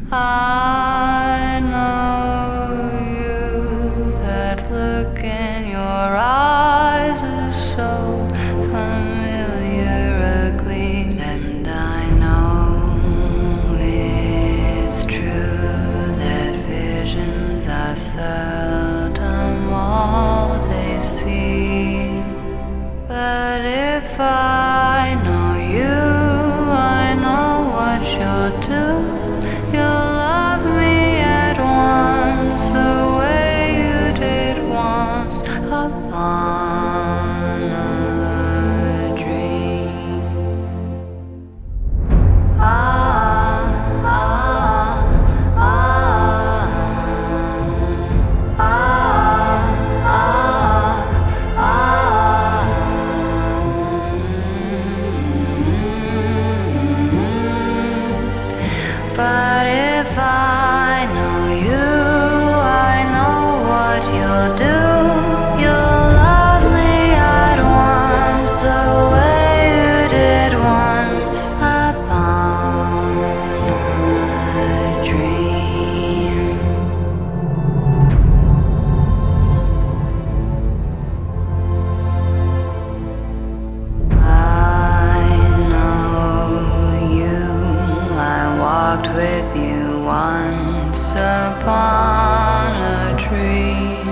I know you, that look in your eyes is so familiar, a gleam, and I know it's true that visions are seldom all they seem. But if I know you, I know what you'll do. You'll love me at once, the way you did once upon a dream. Ah, ah, ah, ah, ah, ah. But if I know you, I know what you'll do. You'll love me at once, the way you did once upon a dream. I know you, I walked with you once upon a dream.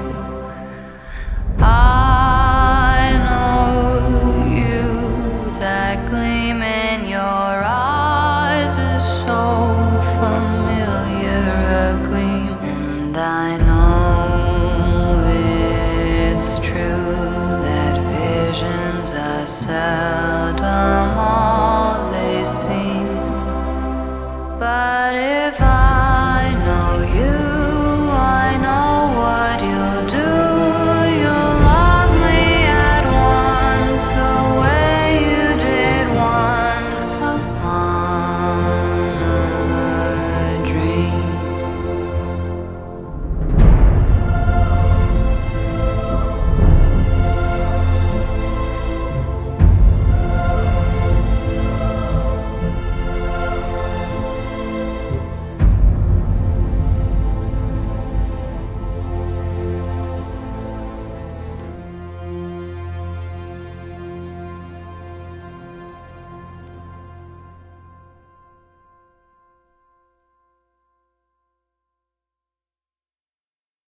I know you, that gleam in your eyes is so familiar, a gleam, and I know it's true that visions are seldom all they seem. But